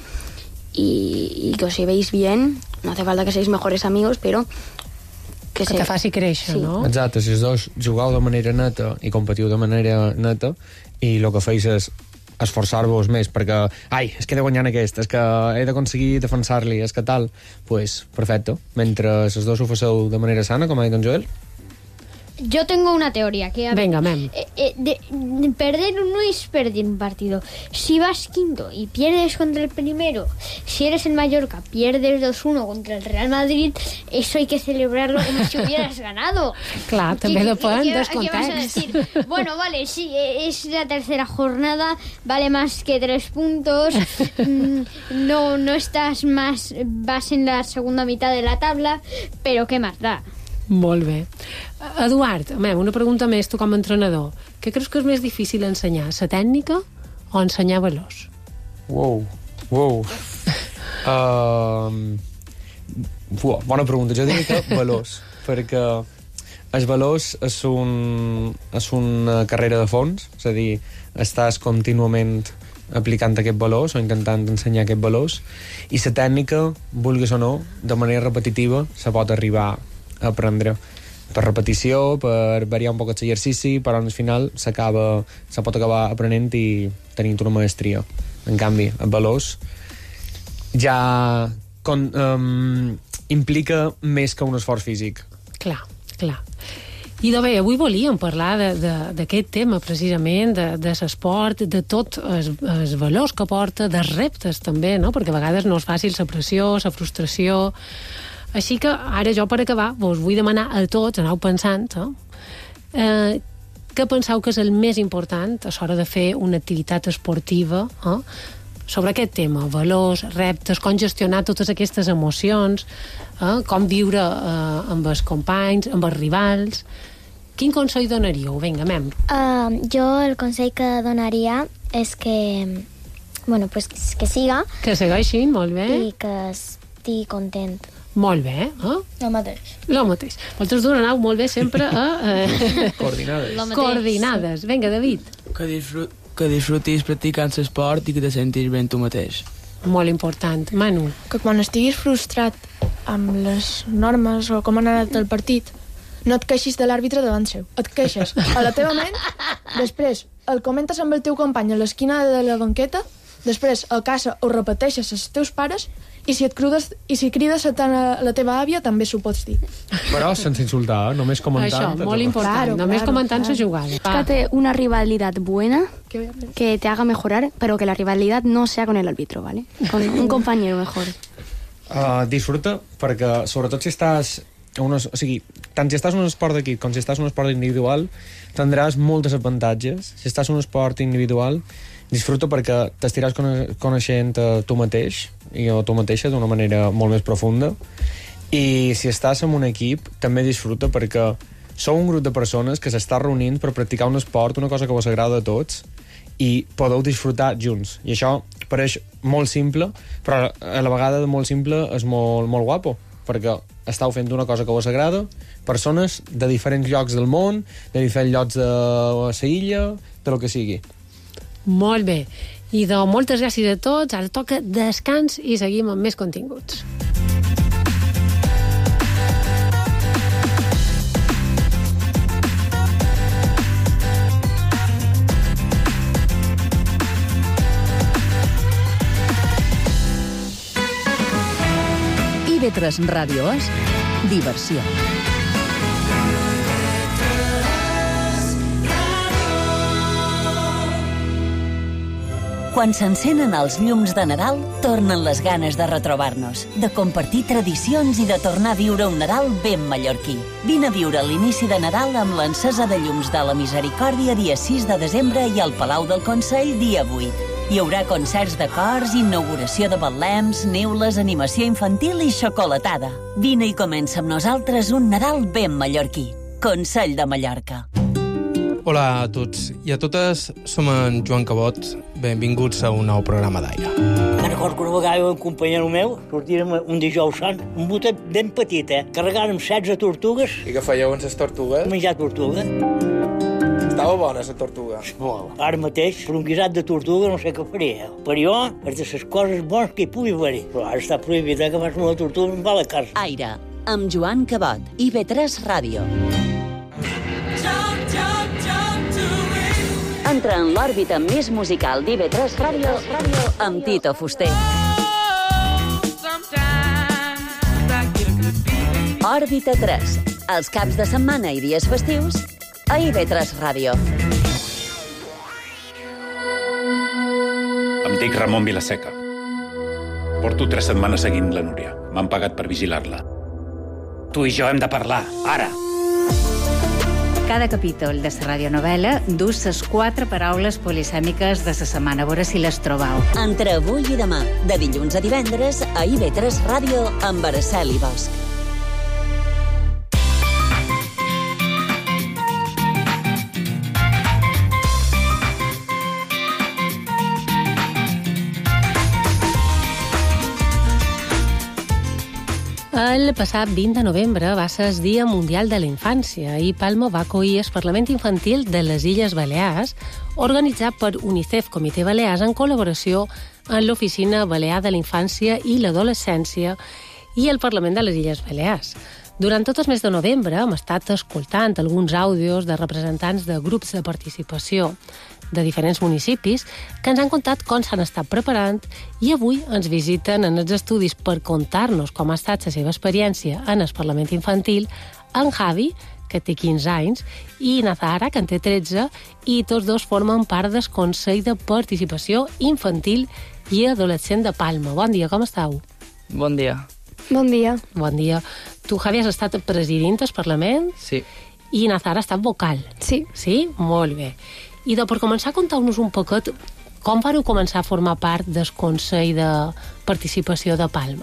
y, y que os llevéis bien. No hace falta que seáis mejores amigos, pero que, que se... te faci créixer, sí. No? Exacte, si els dos jugueu de manera neta i competiu de manera neta, i el que feis és esforçar-vos més perquè, ai, és que he de guanyar en aquest, és que he d'aconseguir defensar-li, és que tal, pues, perfecte. Mentre els dos ho faceu de manera sana, com ha dit en Joel. Yo tengo una teoría que... Venga, mem. Eh, eh, de, de perder no es perder un partido. Si vas quinto y pierdes contra el primero, si eres el Mallorca, pierdes dos uno contra el Real Madrid, eso hay que celebrarlo como si hubieras ganado. Clar, també depèn del context. Bueno, vale, sí, es la tercera jornada, vale más que tres puntos, no, no estás más, vas en la segunda mitad de la tabla, pero ¿qué más da? Molt bé. Eduard, una pregunta més, tu com a entrenador. Què creus que és més difícil ensenyar, la tècnica o ensenyar valors? Wow, wow. Uh, bona pregunta. Jo diria que valors, perquè els valors és, un, és una carrera de fons, és a dir, estàs contínuament aplicant aquests valors o intentant ensenyar aquests valors, i la tècnica, vulguis o no, de manera repetitiva se pot arribar a aprendre. per repetició, per variar un poc l'exercici, però al final s'acaba, se pot acabar aprenent i tenint una maestria. En canvi, el valors ja con, um, implica més que un esforç físic. Clar, clar. I de bé, avui volíem parlar d'aquest tema, precisament, de, de l'esport, de tots els, els valors que porta, dels reptes també, no? Perquè a vegades no és fàcil la pressió, la frustració. Així que ara jo, per acabar, vos vull demanar a tots, aneu pensant, eh? Eh, què penseu que és el més important a l'hora de fer una activitat esportiva, eh? Sobre aquest tema, valors, reptes, com gestionar totes aquestes emocions, eh? Com viure eh, amb els companys, amb els rivals. Quin consell donaríeu? Vinga, mem. Uh, jo el consell que donaria és que, bueno, pues, que siga. Que segueixin, molt bé. I que estigui content. Molt bé, eh? Lo mateix. Lo mateix. Vosaltres dos aneu molt bé sempre a... Eh? Coordinades. Coordinades. Vinga, David. Que, disfrut, que disfrutis practicant l'esport i que te sentis ben tu mateix. Molt important. Manu. Que quan estiguis frustrat amb les normes o com ha anat el partit, no et queixis de l'àrbitre davant seu. Et queixes a la teva ment, després el comentes amb el teu company a l'esquina de la banqueta, després a casa ho repeteixes als teus pares i si et crides, i si crides a la teva àvia també s'ho pots dir. Però sense insultar, només comentant. Això, molt important, claro, només claro, comentant claro. La jugada. Búscate una rivalidad buena que te haga mejorar, pero que la rivalidad no sea con el árbitro, ¿vale? Con un compañero mejor. Uh, disfruta, perquè sobretot si estàs unes, o sigui, tant si estàs en un esport d'equip com si estàs en un esport individual tindràs moltes avantatges. Si estàs en un esport individual disfruta perquè t'estiràs coneixent tu mateix i o tu mateixa d'una manera molt més profunda, i si estàs en un equip també disfruta perquè sou un grup de persones que s'està reunint per practicar un esport, una cosa que vos agrada a tots, i podeu disfrutar junts. I això pareix molt simple, però a la vegada de molt simple és molt, molt guapo, perquè estàu fent una cosa que vos agrada, persones de diferents llocs del món, de diferents llocs de la illa, de lo que sigui. Molt bé. I de moltes gràcies a tots. Ara toca descans i seguim amb més continguts. I ve tres Ràdio és diversió. Quan s'encenen els llums de Nadal, tornen les ganes de retrobar-nos, de compartir tradicions i de tornar a viure un Nadal ben mallorquí. Vine a viure l'inici de Nadal amb l'encesa de llums de la Misericòrdia dia sis de desembre i al Palau del Consell dia vuit. Hi haurà concerts de cors, inauguració de betlems, neules, animació infantil i xocolatada. Vine i comença amb nosaltres un Nadal ben mallorquí. Consell de Mallorca. Hola a tots i a totes, som en Joan Cabot. Benvinguts a un nou programa d'Aire. Me'n recordo que una vegada un companyero meu sortírem un dijous sant, un botet ben petit, eh? Carregàrem setze tortugues. I què fèieu amb les tortugues? Menjar tortuga. Estava bona, la tortuga. Molt. Ara mateix, per un guisat de tortuga no sé què faria. Per jo, és de les coses bones que hi pugui haver. Però ara està prohibit, eh, que fas una tortuga en va a la casa. Aire, amb Joan Cabot, I ve tres Ràdio. Entra en l'òrbita més musical d'I ve tres Ràdio amb Tito Fuster. Òrbita tres, els caps de setmana i dies festius a I ve tres Ràdio. Em dic Ramon Vilaseca. Porto tres setmanes seguint la Núria. M'han pagat per vigilar-la. Tu i jo hem de parlar, ara. Cada capítol de la radionovel·la dus les quatre paraules polisèmiques de la setmana. A veure si les trobeu. Entre avui i demà, de dilluns a divendres, a I ve tres Ràdio amb Araceli Bosch. El passat vint de novembre va ser el Dia Mundial de la Infància i Palma va acollir el Parlament Infantil de les Illes Balears, organitzat per UNICEF Comitè Balears en col·laboració amb l'Oficina Balear de la Infància i l'Adolescència i el Parlament de les Illes Balears. Durant tot el mes de novembre hem estat escoltant alguns àudios de representants de grups de participació de diferents municipis que ens han contat com s'han estat preparant i avui ens visiten en els estudis per contar-nos com ha estat la seva experiència en el Parlament Infantil en Javi, que té quinze anys, i Nazara, que en té tretze, i tots dos formen part del Consell de Participació Infantil i Adolescent de Palma. Bon dia, com esteu? Bon dia. Bon dia. Bon dia. Tu, Javi, has estat presidint del Parlament? Sí. I Nazara ha estat vocal? Sí. Sí? Molt bé. I de, per començar, conteu-nos un poquet com vareu començar a formar part del Consell de Participació de Palma.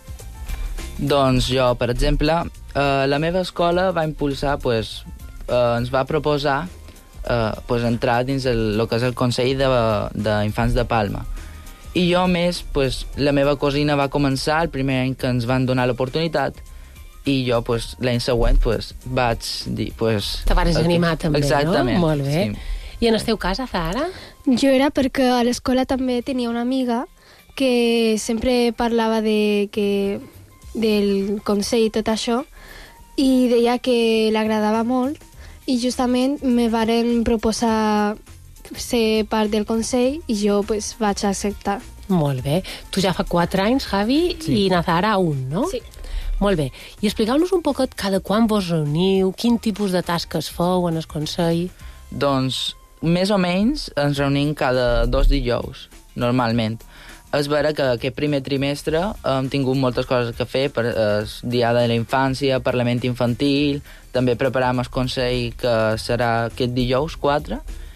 Doncs jo, per exemple, eh, la meva escola va impulsar, pues, eh, ens va proposar eh, pues, entrar dins el, el que és el Consell d'Infants de, de Palma. I jo, a més, pues, la meva cosina va començar el primer any que ens van donar l'oportunitat i jo, pues, l'any següent, pues, vaig dir... Pues, Te vares animar també, exactament, no? Molt bé. Sí. I en el teu cas, Zahara? Jo era perquè a l'escola també tenia una amiga que sempre parlava de que, del Consell i tot això i deia que l'agradava molt i justament me varen proposar ser part del Consell i jo pues, vaig acceptar. Molt bé. Tu ja fa quatre anys, Javi, sí. I Nazara un, no? Sí. Molt bé. I expliqueu-nos un poquet cada quan vos reuniu, quin tipus de tasques feu en el Consell? Doncs, més o menys, ens reunim cada dos dijous, normalment. És vera que aquest primer trimestre hem tingut moltes coses a fer, per el Dia de la Infància, Parlament Infantil, també preparam el Consell, que serà aquest dijous quatre,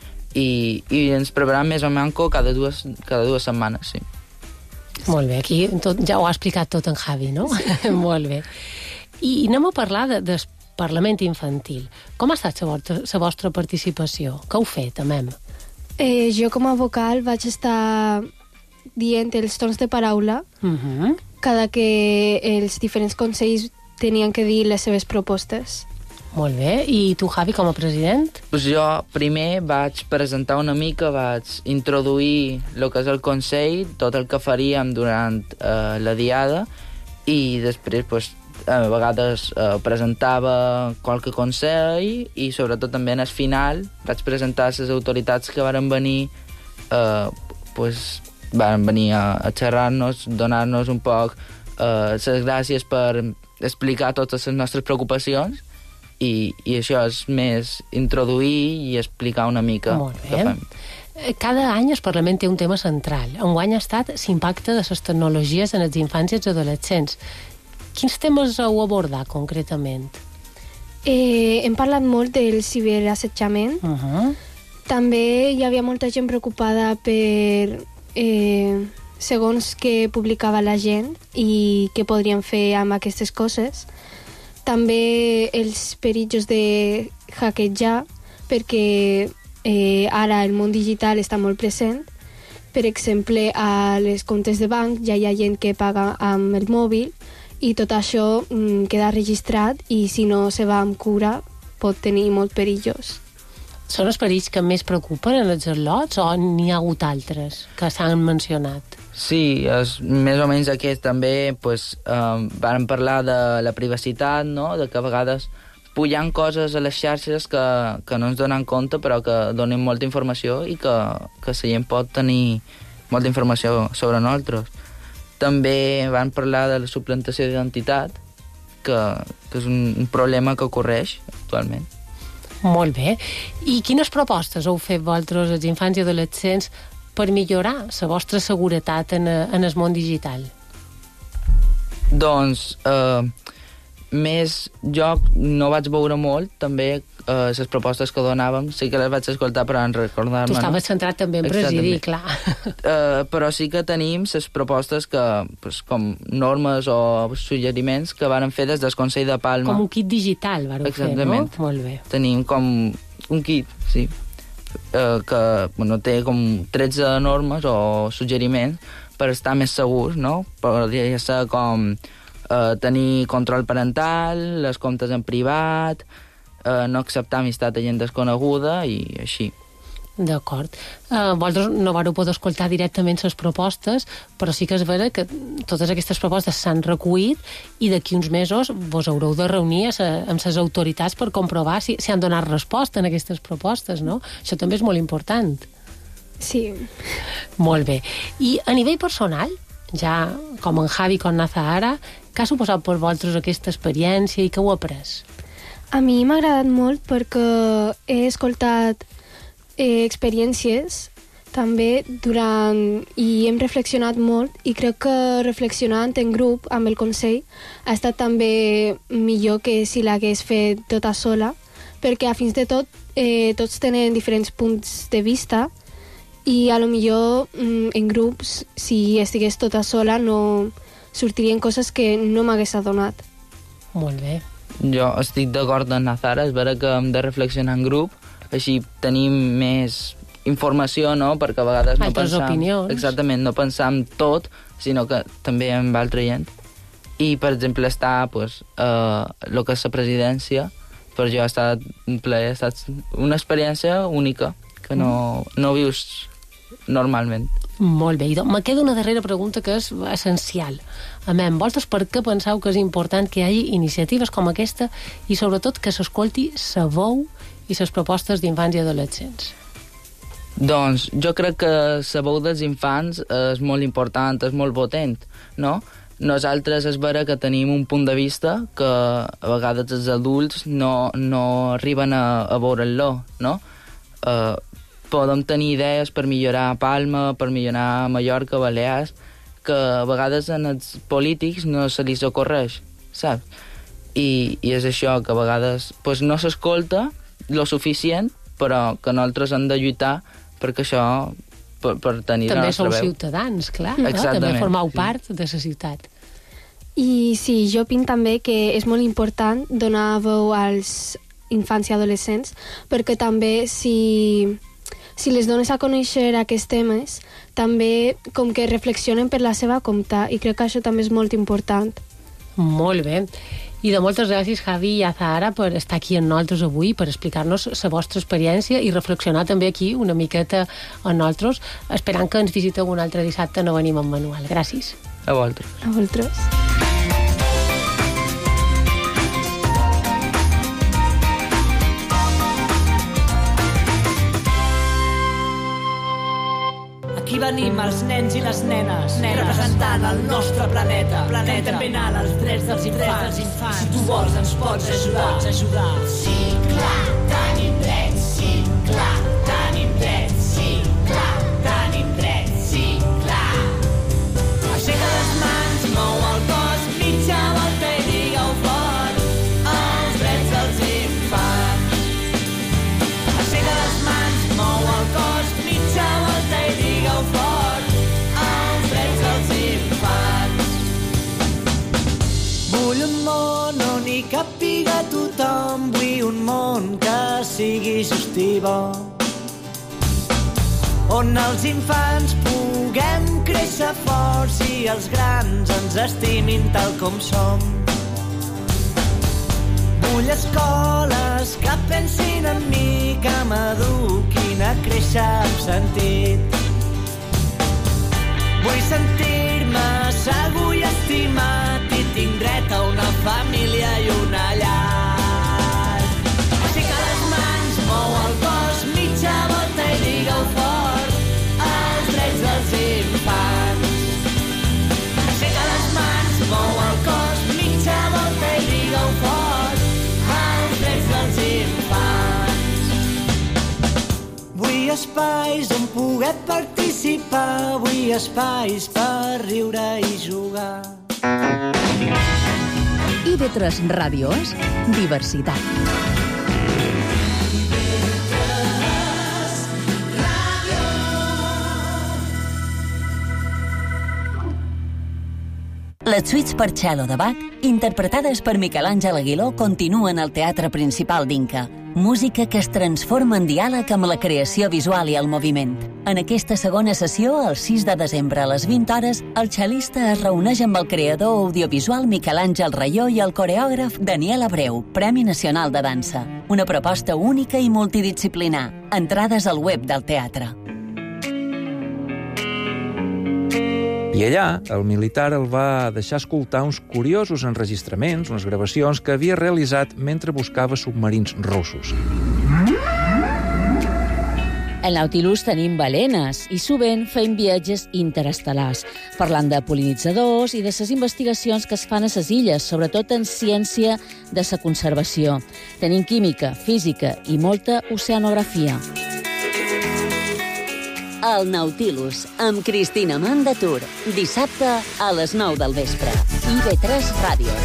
i, i ens preparam més o menys cada dues, cada dues setmanes, sí. Molt bé, aquí tot, ja ho ha explicat tot en Javi, no? Sí. Molt bé. I anem a parlar de, del Parlament Infantil. Com ha estat la vostra, la vostra participació? Què heu fet, amem? Eh, jo com a vocal vaig estar dient els torns de paraula Uh-huh. cada que els diferents consells tenien que dir les seves propostes. Molt bé. I tu, Javi, com a president? Pues jo primer vaig presentar una mica, vaig introduir el que és el Consell, tot el que faríem durant eh, la diada, i després pues, a vegades eh, presentava qualque consell i sobretot també en el final vaig presentar les autoritats que varen venir, eh, pues, varen venir a, a xerrar-nos, donar-nos un poc eh, les gràcies per explicar totes les nostres preocupacions. I, i això és més introduir i explicar una mica què fem. Cada any el Parlament té un tema central. Enguany ha estat l'impacte de les tecnologies en els infants i els adolescents. Quins temes heu abordat concretament? Eh, hem parlat molt del ciberassetjament. Uh-huh. També hi havia molta gent preocupada per eh, segons què publicava la gent i què podrien fer amb aquestes coses. També els perillos de hackejar, perquè eh, ara el món digital està molt present. Per exemple, a les comptes de banc ja hi ha gent que paga amb el mòbil i tot això mm, queda registrat i si no se va amb cura pot tenir molt perillos. Són els perills que més preocupen en els lots o n'hi ha hagut altres que s'han mencionat? Sí, és, més o menys aquest també, pues, eh, vam parlar de la privacitat, no? De que a vegades pujant coses a les xarxes que, que no ens donen compte però que donen molta informació i que, que la gent pot tenir molta informació sobre nosaltres. També vam parlar de la suplantació d'identitat, que, que és un, un problema que ocorreix actualment. Molt bé. I quines propostes heu fet vosaltres, els infants i adolescents, per millorar la vostra seguretat en, en el món digital? Doncs, eh, més jo no vaig veure molt, també, eh, les propostes que donàvem, sí que les vaig escoltar però en recordar-me. Tu estaves centrat també en presidir, clar. Eh, però sí que tenim les propostes que, pues, com normes o suggeriments que varen fer des del Consell de Palma. Com un kit digital, vareu fer, no? Molt bé. Tenim com un kit, sí, eh, que bueno, té com tretze normes o suggeriments per estar més segurs, no? Podria ser com eh, tenir control parental, les comptes en privat, eh, no acceptar amistat de gent desconeguda i així. D'acord. Uh, vosaltres no vareu poder escoltar directament les propostes, però sí que és vera que totes aquestes propostes s'han recollit i d'aquí uns mesos vos haureu de reunir amb les autoritats per comprovar si, si han donat resposta en aquestes propostes, no? Això també és molt important. Sí. Molt bé. I a nivell personal, ja com en Javi com en Zahara, què ha suposat per vosaltres aquesta experiència i què heu après? A mi m'ha agradat molt perquè he escoltat eh, experiències també durant... i hem reflexionat molt i crec que reflexionant en grup amb el Consell ha estat també millor que si l'hagués fet tota sola, perquè a fins de tot eh, tots tenen diferents punts de vista i a lo millor mm, en grups, si estigués tota sola, no sortirien coses que no m'hagués adonat. Molt bé. Jo estic d'acord amb Nazara, és vera que hem de reflexionar en grup, així tenim més informació, no? Perquè a vegades no Altres pensam... opinions. Exactament, no pensam tot, sinó que també amb altra gent. I, per exemple, està pues, eh, el que és la presidència, per jo ha estat un plaer, ha estat una experiència única, que no, no vius normalment. Molt bé, i doncs me queda una darrera pregunta que és essencial. Amem, vosaltres per què penseu que és important que hi hagi iniciatives com aquesta i sobretot que s'escolti sa veu i les propostes d'infants i adolescents? Doncs jo crec que la veu dels infants és molt important, és molt potent, no? Nosaltres és vera que tenim un punt de vista que a vegades els adults no, no arriben a, a veure-lo, no? Uh, podem tenir idees per millorar Palma, per millorar Mallorca, Balears, que a vegades en els polítics no se li ocorreix, saps? I, i és això, que a vegades pues, no s'escolta lo suficient, però que nosaltres hem de lluitar perquè això, per, per tenir també la nostra veu. També sou ciutadans, clar, no? També formau sí. part de la ciutat. I sí, jo opino també que és molt important donar veu als infants i adolescents, perquè també si... si les dones a conèixer aquests temes, també com que reflexionen per la seva compte, i crec que això també és molt important. Molt bé. I de moltes gràcies, Javi i Zahara, per estar aquí amb nosaltres avui, per explicar-nos la vostra experiència i reflexionar també aquí una miqueta amb nosaltres, esperant que ens visiteu un altre dissabte no venim amb Manuel. Gràcies. A vosaltres. A vosaltres. Aquí venim els nens i les nenes, nenes. representant el nostre planeta, planeta. Campionant els drets dels infants. dels infants. Si tu vols ens pots ajudar. Pots ajudar. Sí, clar, tenim drets, sí, clar, tenim drets, sí, clar, tenim drets, sí, clar. Aixeca les mans, mou el cos, mitja volta i digue-ho fort, els drets dels infants. Aixeca les mans, mou el cos, mitja volta i digue-ho fort, els drets dels infants. Vull un món on hi càpiga tothom, vull un món que sigui just i bo, on els infants puguem créixer forts i els grans ens estimin tal com som. Vull escoles que pensin en mi, que m'eduquin a créixer amb sentit. Vull sentir-me segur i estimat i tinc dret a una família i una llar. Aixeca les mans, mou el cos, mitja volta i digue-ho fort, els drets dels infants. Aixeca les mans, mou el cos, mitja volta i digue-ho fort, els drets dels infants. Vull espais on poder participar, vull espais per riure i jugar. I ve tres Ràdio és diversitat. Les suites per cello de Bach, interpretades per Miquel Àngel Aguiló, continuen al Teatre Principal d'Inca. Música que es transforma en diàleg amb la creació visual i el moviment. En aquesta segona sessió, el sis de desembre a les vint hores, el xalista es reuneix amb el creador audiovisual Miquel Àngel Rayó i el coreògraf Daniel Abreu, Premi Nacional de Dansa. una proposta única i multidisciplinar. Entrades al web del teatre. I allà, el militar el va deixar escoltar uns curiosos enregistraments, unes gravacions que havia realitzat mentre buscava submarins russos. Al Nautilus tenim balenes i sovint fem viatges interestel·lars, parlant de pol·linitzadors i de les investigacions que es fan a les illes, sobretot en ciència de la conservació. Tenim química, física i molta oceanografia. El Nautilus, amb Cristina Mandatur, dissabte a les nou del vespre. I ve tres Ràdio.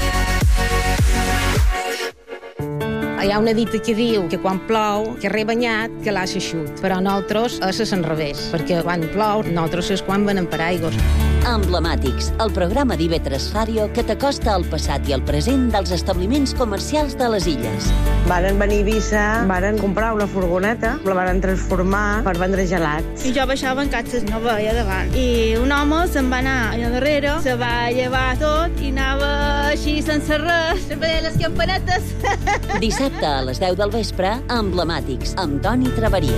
Hi ha una dita que diu que quan plou, que re banyat, que l'ha xeixut. Però nosaltres és al revés, perquè quan plou, nosaltres és quan venem per aigües. Emblemàtics, el programa d'I V tres Ràdio que t'acosta al passat i al present dels establiments comercials de les illes. Varen venir a Eivissa, varen comprar una furgoneta, la varen transformar per vendre gelats. I jo baixava en catxes, no veia davant. I un home se'n va anar allà darrere, se va llevar tot i anava així sense res, se veia les campanetes. Dissabte a les deu del vespre, Emblemàtics, amb Toni Traveria.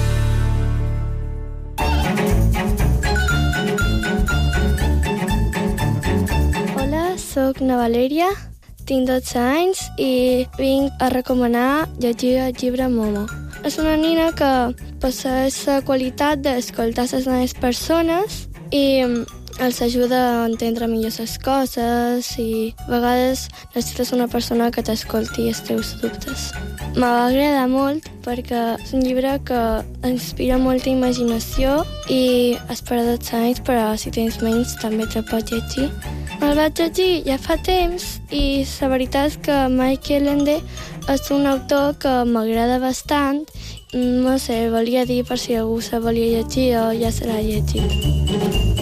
Soc na Valèria, tinc dotze anys i vinc a recomanar llegir el llibre Momo. És una nina que posseix la qualitat d'escoltar les noves persones i els ajuda a entendre millor les coses i a vegades necessites una persona que t'escolti els teus dubtes. M'ha agradat molt perquè és un llibre que inspira molta imaginació i és per a dotze anys, però si tens menys també te'l pots llegir. El vaig llegir ja fa temps i la veritat és que Michael Ende és un autor que m'agrada bastant. No sé, volia dir per si algú se volia llegir o ja se l'ha llegit.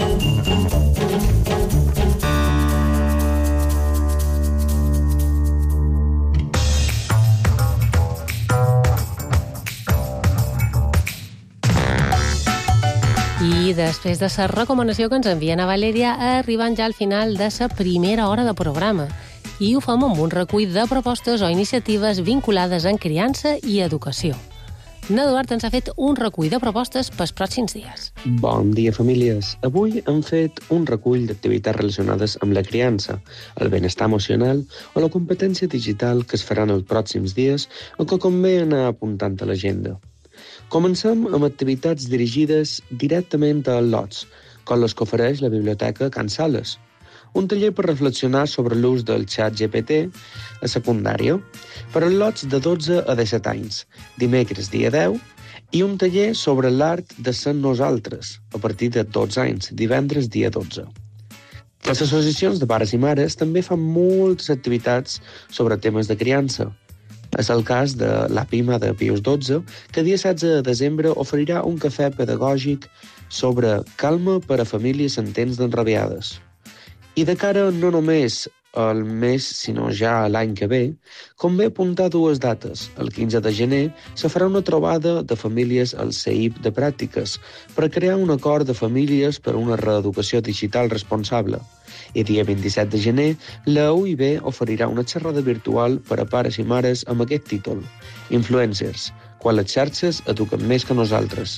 I després de la recomanació que ens envien a Valèria, arribant ja al final de la primera hora de programa. I ho fem amb un recull de propostes o iniciatives vinculades en criança i educació. N'Eduard ens ha fet un recull de propostes pels pròxims dies. Bon dia, famílies. Avui hem fet un recull d'activitats relacionades amb la criança, el benestar emocional o la competència digital que es faran els pròxims dies o que convé anar apuntant a l'agenda. Comencem amb activitats dirigides directament a lots, com les que ofereix la Biblioteca Can Sales. Un taller per reflexionar sobre l'ús del xat G P T a secundària, per als lots de dotze a disset anys, dimecres dia deu, i un taller sobre l'art de ser nosaltres, a partir de dotze anys, divendres dia dotze. Les associacions de pares i mares també fan moltes activitats sobre temes de criança. És el cas de la Pima de Pius dotze, que dia setze de desembre oferirà un cafè pedagògic sobre calma per a famílies en temps d'enrabiades. I de cara no només al mes, sinó ja a l'any que ve, convé apuntar dues dates. El quinze de gener se farà una trobada de famílies al C E I P de pràctiques per crear un acord de famílies per a una reeducació digital responsable. I dia vint-i-set de gener, la U I B oferirà una xerrada virtual per a pares i mares amb aquest títol: Influencers, quan les xarxes eduquen més que nosaltres.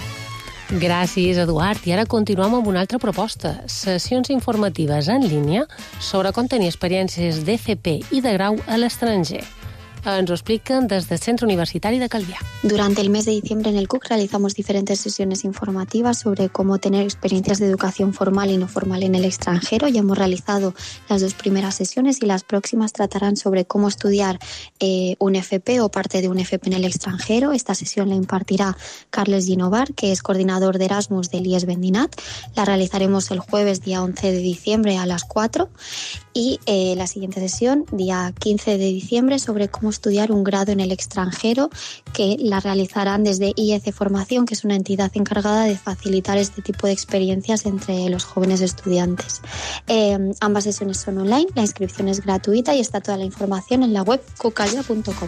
Gràcies, Eduard. I ara continuem amb una altra proposta. Sessions informatives en línia sobre com tenir experiències d'F P i de grau a l'estranger. Ens ho expliquen des del Centre Universitari de Calvià. Durante el mes de diciembre en el C U C realizamos diferentes sesiones informativas sobre cómo tener experiencias de educación formal y no formal en el extranjero. Ya hemos realizado las dos primeras sesiones y las próximas tratarán sobre cómo estudiar eh, un F P o parte de un F P en el extranjero. Esta sesión la impartirá Carles Ginovar, que es coordinador de Erasmus del I E S Bendinat. La realizaremos el jueves día once de diciembre a las cuatro. Y eh, la siguiente sesión, día quince de diciembre, sobre cómo estudiar un grado en el extranjero, que la realizarán desde I E C Formación, que es una entidad encargada de facilitar este tipo de experiencias entre los jóvenes estudiantes. Eh, ambas sesiones son online, la inscripción es gratuita y está toda la información en la web cucalla punto com.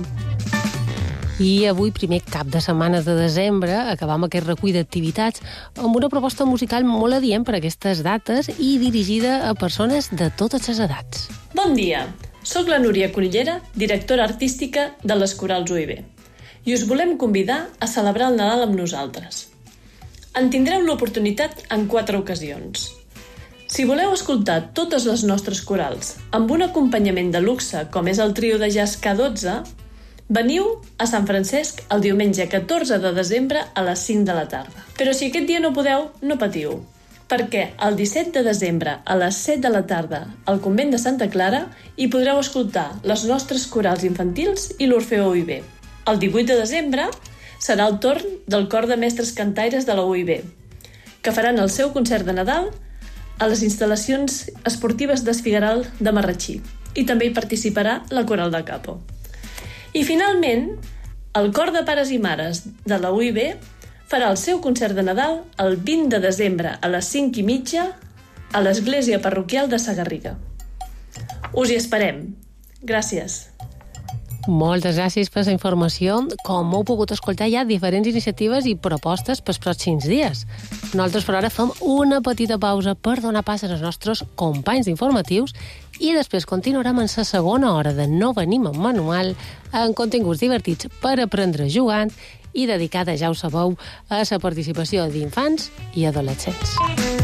I avui, primer cap de setmana de desembre, acabam aquest recull d'activitats amb una proposta musical molt adient per a aquestes dates i dirigida a persones de totes les edats. Bon dia! Soc la Núria Cunillera, directora artística de les Corals U I B, i us volem convidar a celebrar el Nadal amb nosaltres. En tindreu l'oportunitat en quatre ocasions. Si voleu escoltar totes les nostres corals amb un acompanyament de luxe com és el trio de jazz K dotze, veniu a Sant Francesc el diumenge catorze de desembre a les cinc de la tarda. Però si aquest dia no podeu, no patiu, perquè el disset de desembre a les set de la tarda al convent de Santa Clara hi podreu escoltar les nostres corals infantils i l'Orfeó U I B. El divuit de desembre serà el torn del cor de mestres cantaires de la U I B, que faran el seu concert de Nadal a les instal·lacions esportives d'Esfigueral de Marratxí, i també hi participarà la Coral de Capo. I finalment, el cor de pares i mares de la U I B farà el seu concert de Nadal el vint de desembre a les cinc i mitja a l'església parroquial de Sagarriga. Us hi esperem. Gràcies. Moltes gràcies per la informació. Com heu pogut escoltar, hi ha diferents iniciatives i propostes pels pròxims dies. Nosaltres, per ara, fem una petita pausa per donar pas als nostres companys d'informatius i després continuarem en la segona hora de No venim amb manual, en continguts divertits per aprendre jugant i dedicada, ja ho sabeu, a la participació d'infants i adolescents.